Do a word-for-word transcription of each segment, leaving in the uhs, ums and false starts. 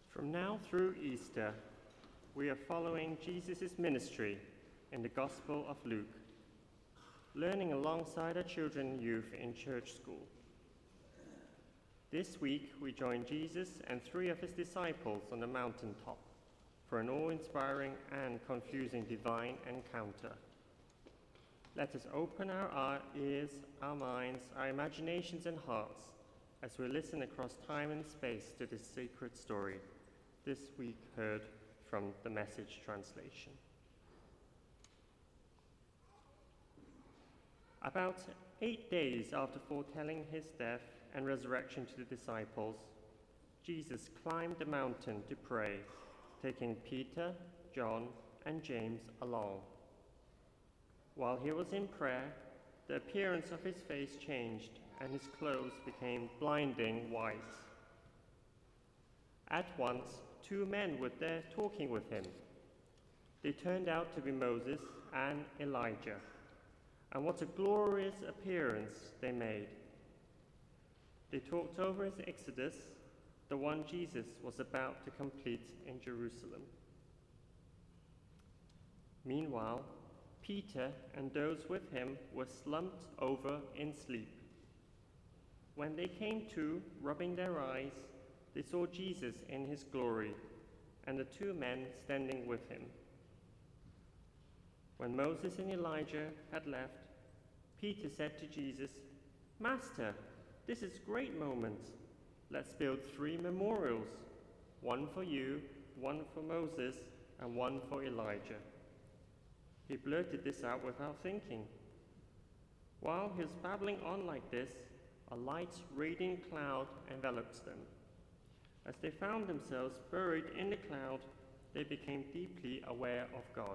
From now through Easter, we are following Jesus' ministry in the Gospel of Luke, learning alongside our children and youth in church school. This week, we join Jesus and three of his disciples on the mountaintop for an awe-inspiring and confusing divine encounter. Let us open our ears, our minds, our imaginations and hearts as we listen across time and space to this sacred story, this week heard from the Message translation. About eight days after foretelling his death and resurrection to the disciples, Jesus climbed the mountain to pray, taking Peter, John, and James along. While he was in prayer, the appearance of his face changed and his clothes became blinding white. At once, two men were there talking with him. They turned out to be Moses and Elijah, and what a glorious appearance they made. They talked over his exodus, the one Jesus was about to complete in Jerusalem. Meanwhile, Peter and those with him were slumped over in sleep. When they came to, rubbing their eyes, they saw Jesus in his glory, and the two men standing with him. When Moses and Elijah had left, Peter said to Jesus, "Master, this is a great moment. Let's build three memorials, one for you, one for Moses, and one for Elijah." He blurted this out without thinking. While he was babbling on like this, a light, radiant cloud enveloped them. As they found themselves buried in the cloud, they became deeply aware of God.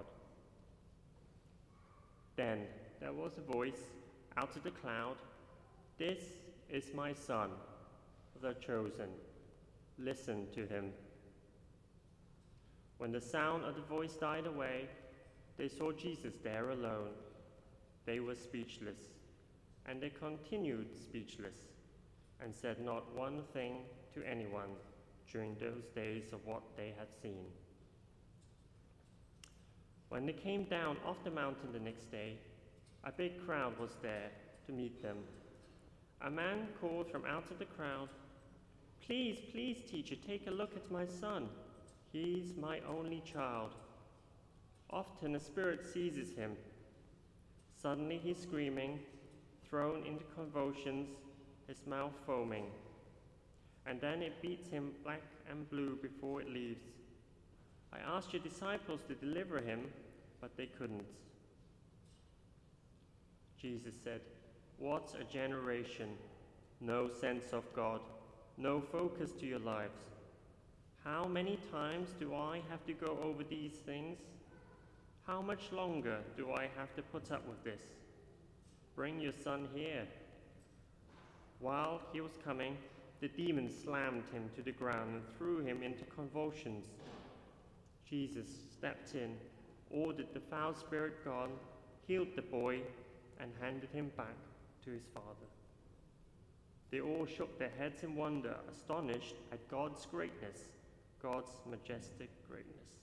Then there was a voice out of the cloud, "This is my son, the chosen. Listen to him." When the sound of the voice died away, they saw Jesus there alone. They were speechless, and they continued speechless and said not one thing to anyone during those days of what they had seen. When they came down off the mountain the next day, a big crowd was there to meet them. A man called from out of the crowd, "Please, please, teacher, take a look at my son. He's my only child." Often a spirit seizes him. Suddenly he's screaming, thrown into convulsions, his mouth foaming. And then it beats him black and blue before it leaves. I asked your disciples to deliver him, but they couldn't. Jesus said, "What a generation! No sense of God, no focus to your lives. How many times do I have to go over these things? How much longer do I have to put up with this? Bring your son here." While he was coming, the demon slammed him to the ground and threw him into convulsions. Jesus stepped in, ordered the foul spirit gone, healed the boy, and handed him back to his father. They all shook their heads in wonder, astonished at God's greatness, God's majestic greatness.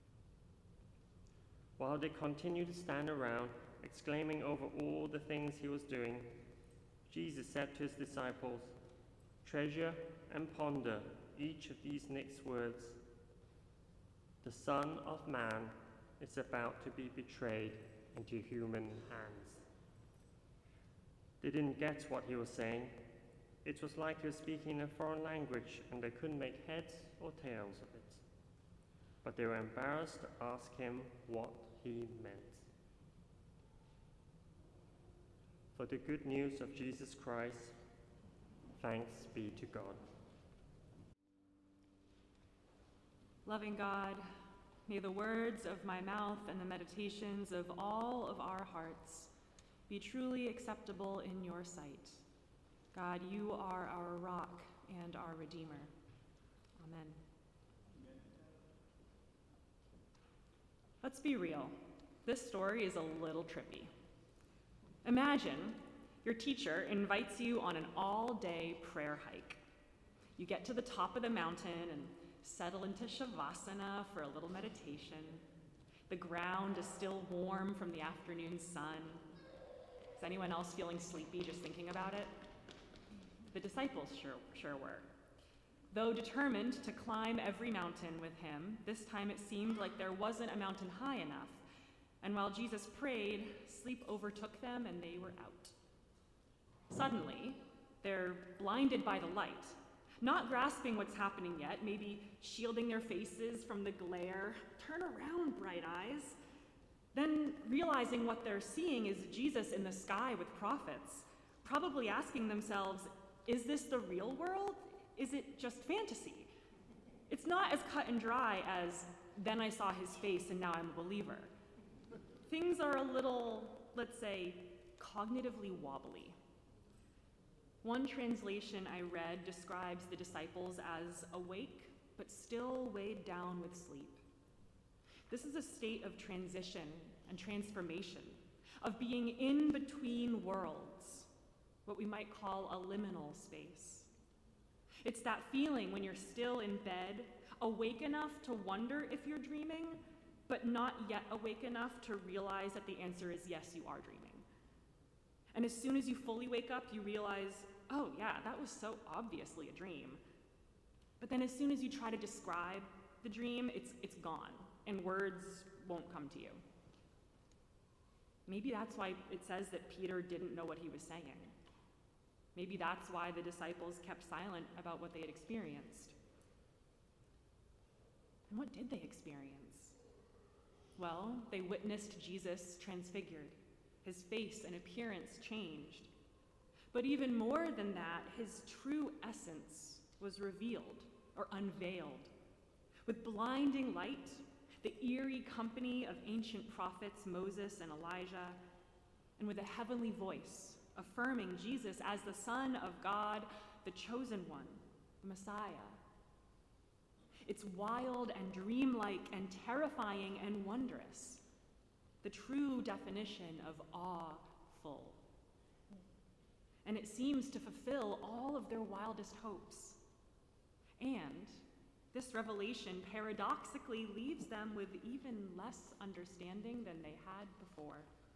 While they continued to stand around, exclaiming over all the things he was doing, Jesus said to his disciples, "Treasure and ponder each of these next words. The Son of Man is about to be betrayed into human hands." They didn't get what he was saying. It was like he was speaking a foreign language and they couldn't make heads or tails of it. But they were embarrassed to ask him what he meant. For the good news of Jesus Christ, thanks be to God. Loving God, may the words of my mouth and the meditations of all of our hearts be truly acceptable in your sight. God, you are our rock and our Redeemer. Amen. Let's be real. This story is a little trippy. Imagine your teacher invites you on an all-day prayer hike. You get to the top of the mountain and settle into Shavasana for a little meditation. The ground is still warm from the afternoon sun. Is anyone else feeling sleepy just thinking about it? The disciples sure, sure were. Though determined to climb every mountain with him, this time it seemed like there wasn't a mountain high enough. And while Jesus prayed, sleep overtook them and they were out. Suddenly, they're blinded by the light, not grasping what's happening yet, maybe shielding their faces from the glare. Turn around, bright eyes. Then realizing what they're seeing is Jesus in the sky with prophets, probably asking themselves, is this the real world? Is it just fantasy? It's not as cut and dry as, then I saw his face and now I'm a believer. Things are a little, let's say, cognitively wobbly. One translation I read describes the disciples as awake, but still weighed down with sleep. This is a state of transition and transformation, of being in between worlds, what we might call a liminal space. It's that feeling when you're still in bed, awake enough to wonder if you're dreaming, but not yet awake enough to realize that the answer is yes, you are dreaming. And as soon as you fully wake up, you realize, oh yeah, that was so obviously a dream. But then as soon as you try to describe the dream, it's, it's gone, and words won't come to you. Maybe that's why it says that Peter didn't know what he was saying. Maybe that's why the disciples kept silent about what they had experienced. And what did they experience? Well, they witnessed Jesus transfigured. His face and appearance changed. But even more than that, his true essence was revealed or unveiled. With blinding light, the eerie company of ancient prophets Moses and Elijah, and with a heavenly voice affirming Jesus as the Son of God, the chosen one, the Messiah. It's wild and dreamlike and terrifying and wondrous, the true definition of awful. And it seems to fulfill all of their wildest hopes. And this revelation paradoxically leaves them with even less understanding than they had before.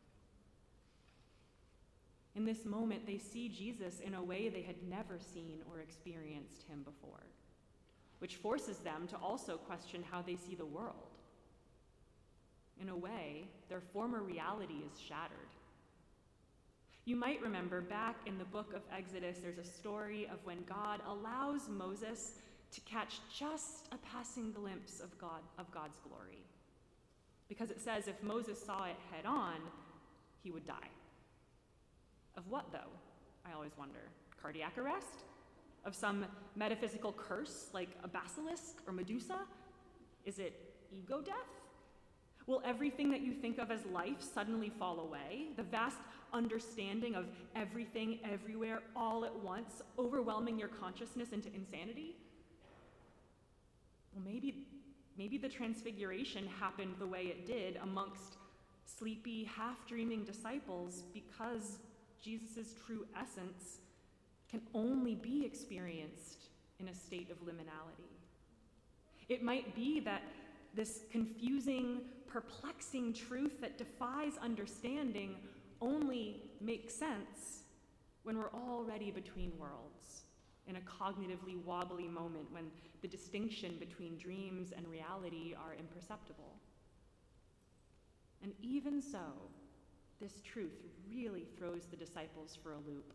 In this moment, they see Jesus in a way they had never seen or experienced him before, which forces them to also question how they see the world. In a way, their former reality is shattered. You might remember back in the book of Exodus, there's a story of when God allows Moses to catch just a passing glimpse of God, of God's glory. Because it says if Moses saw it head on, he would die. Of what, though? I always wonder. Cardiac arrest? Of some metaphysical curse like a basilisk or Medusa? Is it ego death? Will everything that you think of as life suddenly fall away? The vast understanding of everything, everywhere, all at once, overwhelming your consciousness into insanity? Well, maybe, maybe the transfiguration happened the way it did amongst sleepy, half-dreaming disciples because Jesus' true essence can only be experienced in a state of liminality. It might be that this confusing, perplexing truth that defies understanding only makes sense when we're already between worlds, in a cognitively wobbly moment when the distinction between dreams and reality are imperceptible. And even so, this truth really throws the disciples for a loop.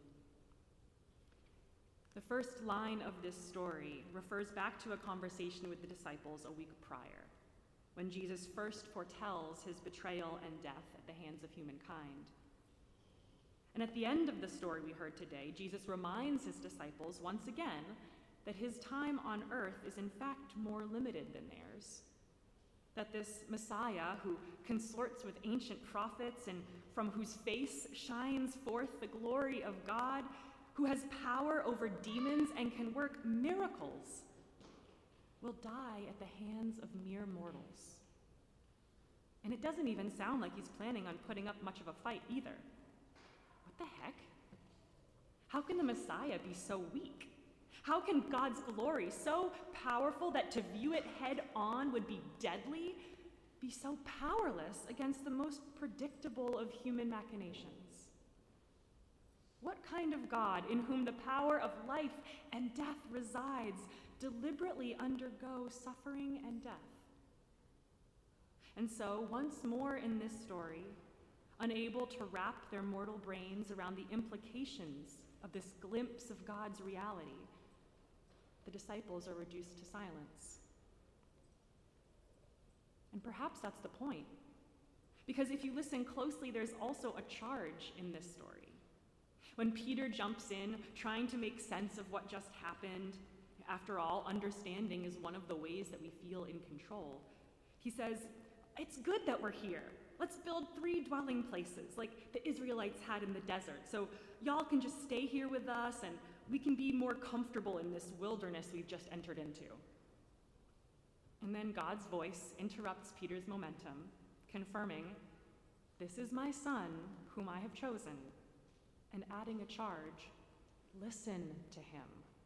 The first line of this story refers back to a conversation with the disciples a week prior, when Jesus first foretells his betrayal and death at the hands of humankind. And at the end of the story we heard today, Jesus reminds his disciples once again that his time on earth is in fact more limited than theirs. That this Messiah who consorts with ancient prophets and from whose face shines forth the glory of God, who has power over demons and can work miracles, will die at the hands of mere mortals. And it doesn't even sound like he's planning on putting up much of a fight either. What the heck? How can the Messiah be so weak? How can God's glory, so powerful that to view it head on would be deadly, be so powerless against the most predictable of human machinations? What kind of God, in whom the power of life and death resides, deliberately undergo suffering and death? And so, once more in this story, unable to wrap their mortal brains around the implications of this glimpse of God's reality, the disciples are reduced to silence. And perhaps that's the point. Because if you listen closely, there's also a charge in this story. When Peter jumps in, trying to make sense of what just happened, after all, understanding is one of the ways that we feel in control. He says, "It's good that we're here. Let's build three dwelling places like the Israelites had in the desert, so y'all can just stay here with us and we can be more comfortable in this wilderness we've just entered into." And then God's voice interrupts Peter's momentum, confirming, "This is my son, whom I have chosen," and adding a charge, "Listen to him."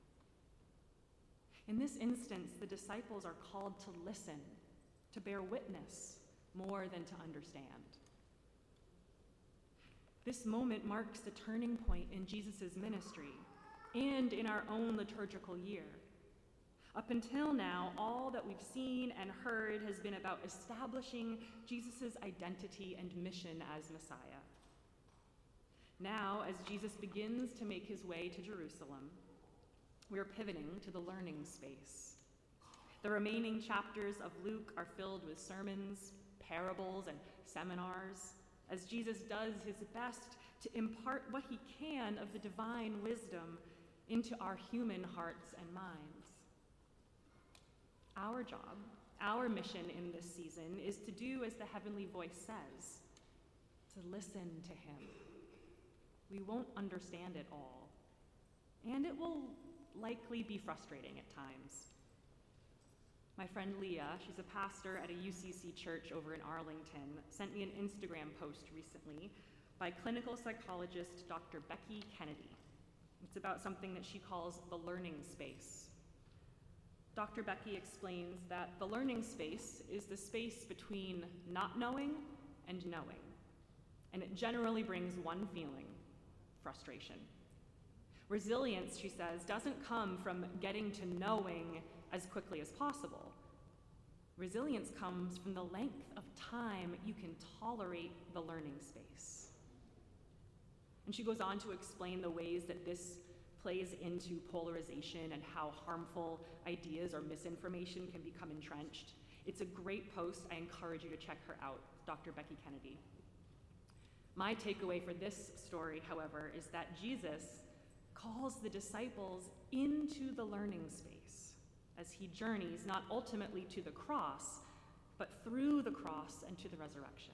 In this instance, the disciples are called to listen, to bear witness, more than to understand. This moment marks the turning point in Jesus' ministry and in our own liturgical year. Up until now, all that we've seen and heard has been about establishing Jesus' identity and mission as Messiah. Now, as Jesus begins to make his way to Jerusalem, we're pivoting to the learning space. The remaining chapters of Luke are filled with sermons, parables, and seminars, as Jesus does his best to impart what he can of the divine wisdom into our human hearts and minds. Our job, our mission in this season is to do as the heavenly voice says, to listen to him. We won't understand it all, and it will likely be frustrating at times. My friend Leah, she's a pastor at a U C C church over in Arlington, sent me an Instagram post recently by clinical psychologist Doctor Becky Kennedy. It's about something that she calls the learning space. Doctor Becky explains that the learning space is the space between not knowing and knowing, and it generally brings one feeling: frustration. Resilience, she says, doesn't come from getting to knowing as quickly as possible. Resilience comes from the length of time you can tolerate the learning space. And she goes on to explain the ways that this plays into polarization and how harmful ideas or misinformation can become entrenched. It's a great post. I encourage you to check her out, Doctor Becky Kennedy. My takeaway for this story, however, is that Jesus calls the disciples into the learning space as he journeys not ultimately to the cross, but through the cross and to the resurrection.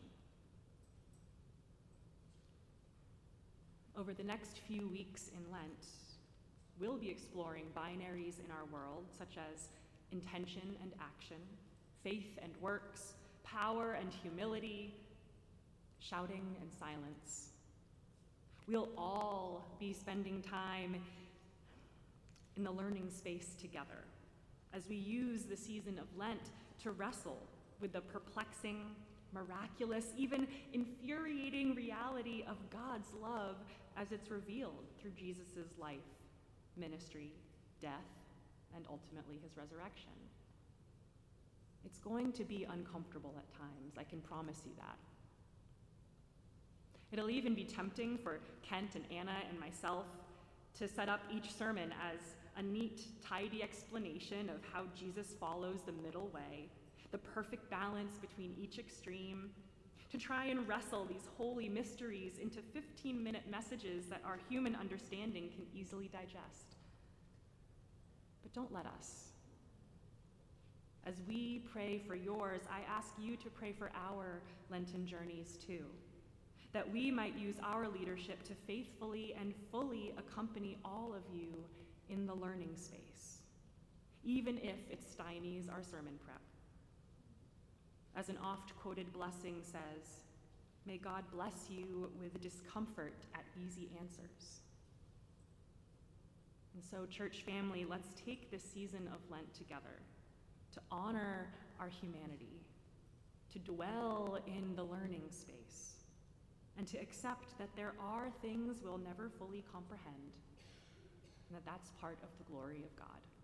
Over the next few weeks in Lent, we'll be exploring binaries in our world, such as intention and action, faith and works, power and humility, shouting and silence. We'll all be spending time in the learning space together as we use the season of Lent to wrestle with the perplexing, miraculous, even infuriating reality of God's love as it's revealed through Jesus' life, ministry, death, and ultimately his resurrection. It's going to be uncomfortable at times, I can promise you that. It'll even be tempting for Kent and Anna and myself to set up each sermon as a neat, tidy explanation of how Jesus follows the middle way, the perfect balance between each extreme, to try and wrestle these holy mysteries into fifteen-minute messages that our human understanding can easily digest. But don't let us. As we pray for yours, I ask you to pray for our Lenten journeys too, that we might use our leadership to faithfully and fully accompany all of you in the learning space, even if it stymies our sermon prep. As an oft-quoted blessing says, may God bless you with discomfort at easy answers. And so, church family, let's take this season of Lent together to honor our humanity, to dwell in the learning space, and to accept that there are things we'll never fully comprehend, and that that's part of the glory of God.